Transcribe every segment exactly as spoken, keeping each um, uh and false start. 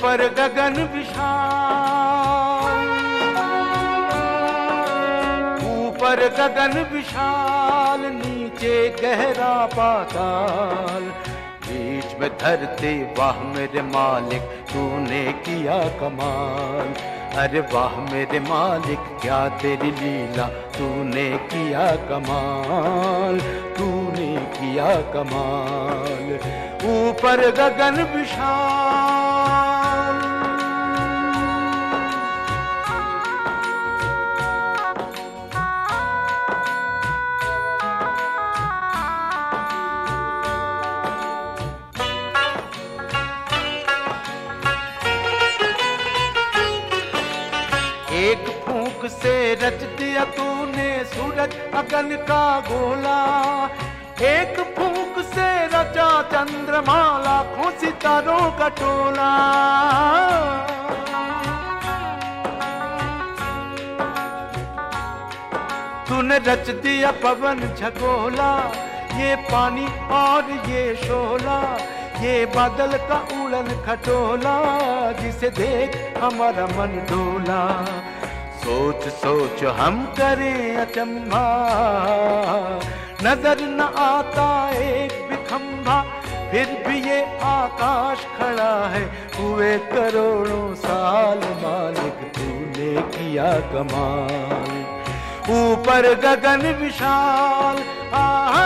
ऊपर गगन विशाल, ऊपर गगन विशाल, नीचे गहरा पाताल, बीच में धरती वाह मेरे मालिक तूने किया कमाल। अरे वाह मेरे मालिक क्या तेरी लीला तूने किया कमाल, तूने किया कमाल। ऊपर गगन विशाल, एक फूंक से रच दिया तूने सूरज अगन का गोला, एक फूंक से रचा चंद्रमा लाखों सितारों का टोला। तूने रच दिया पवन झकोला, ये पानी और ये शोला, ये बादल का उड़न खटोला, जिसे देख हमारा मन डोला। सोच सोच हम करें अचंभा, नजर न आता एक भी खंभा, फिर भी ये आकाश खड़ा है हुए करोड़ों साल। मालिक तूने किया कमाल। ऊपर गगन विशाल, आहा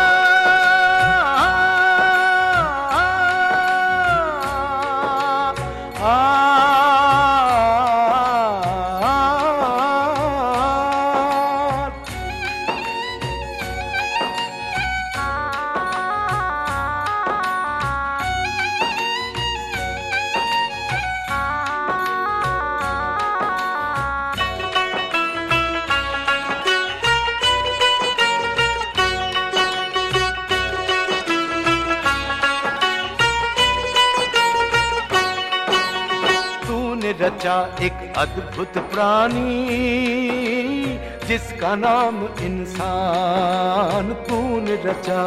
रचा एक अद्भुत प्राणी जिसका नाम इंसान। तूने रचा,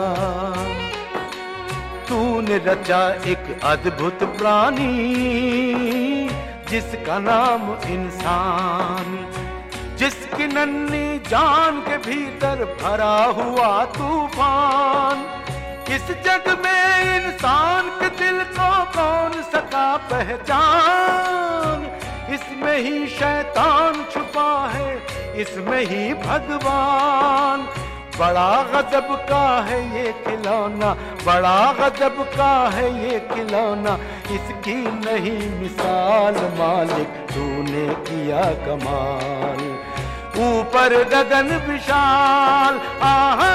तूने रचा एक अद्भुत प्राणी जिसका नाम इंसान, जिसकी नन्ही जान के भीतर भरा हुआ तूफान। इस जग में इंसान के दिल को कौन सका पहचान, इसमें ही शैतान छुपा है, इसमें ही भगवान। बड़ा गजब का है ये खिलौना, बड़ा गजब का है ये खिलौना, इसकी नहीं मिसाल। मालिक तूने किया कमाल। ऊपर गगन विशाल, आहा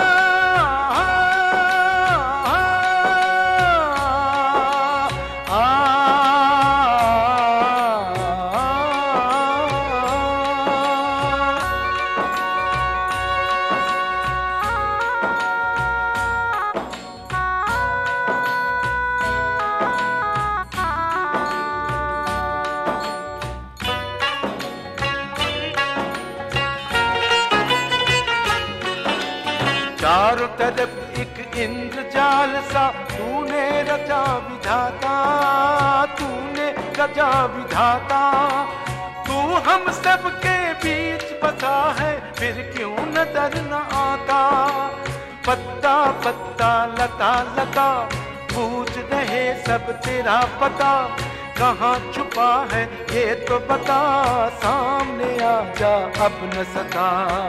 चारों तरफ एक इंद्रजाल सा तूने रचा विधाता, तूने रचा विधाता। तू हम सब के बीच बसा है फिर क्यों नजर न आता। पत्ता पत्ता लता लता पूछ रहे सब तेरा पता, कहाँ छुपा है ये तो बता, सामने आ जा अब न सता।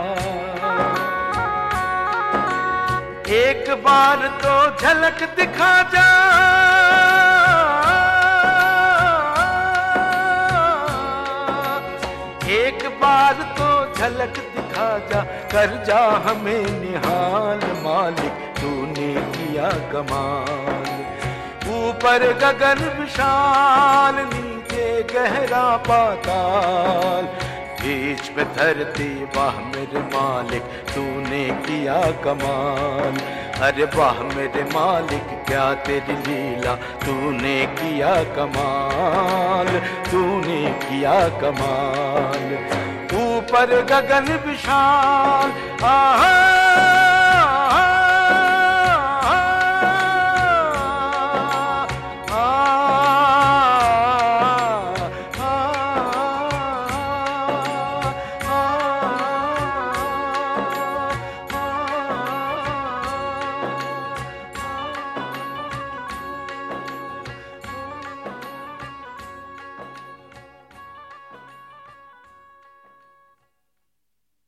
एक बार तो झलक दिखा जा, एक बार तो झलक दिखा जा, कर जा हमें निहाल। मालिक तूने किया कमाल। ऊपर गगन विशाल, नीचे गहरा पाताल, बीच में धरती वाह मेरे मालिक तूने किया कमाल। अरे वाह मेरे मालिक क्या तेरी लीला तूने किया कमाल, तूने किया कमाल। ऊपर गगन विशाल, आहा